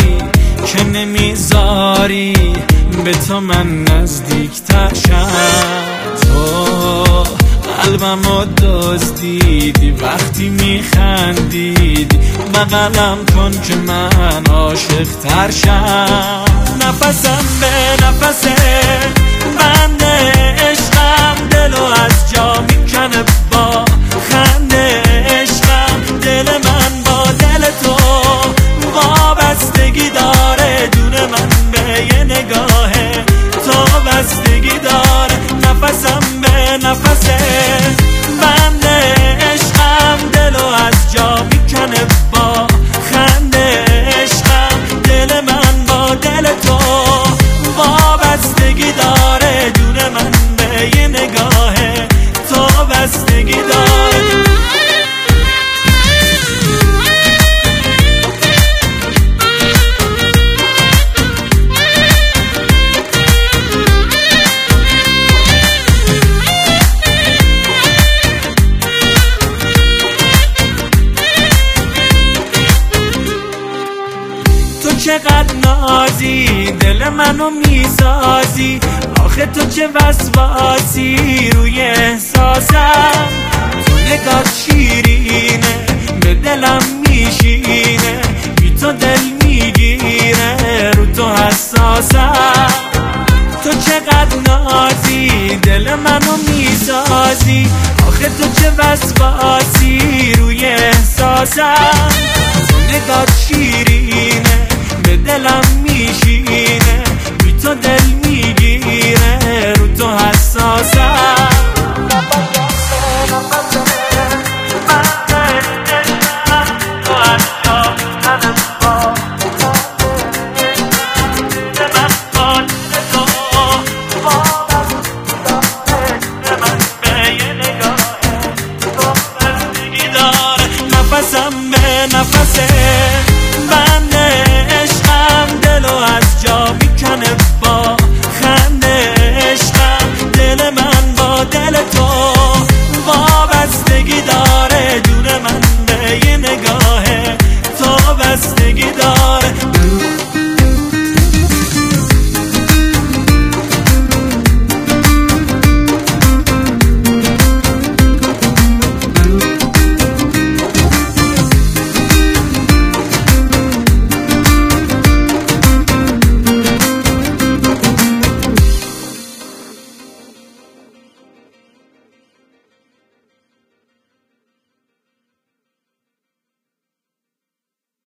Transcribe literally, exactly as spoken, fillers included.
که نمیذاری به تو من نزدیکتر شم. تو قلبمو دزدیدی وقتی میخندیدی، بغلم کن که من عاشق تر شم. نفسم به نفسه بند عشقم، دلو از جا میکنه با خنده عشقم. دل من با دل تو وابستگی داره، جون من به یه نگاه تو بستگی داره. نفسم به نفسه بند عشقم، دلو از جا میکنه با خنده عشقم. دل من با دل تو وابستگی داره، جون من به یه نگاه تو بستگی داره. چقدر نازی دل منو میسازی، آخه تو چه وسواسی روی احساسم. تو نگاه شیرینه به دلم میشینه، بی تو دل میگیره رو تو حساسم. تو چقدر نازی دل منو میسازی، آخه تو چه وسواسی روی احساسم. تو نگاه شیرینه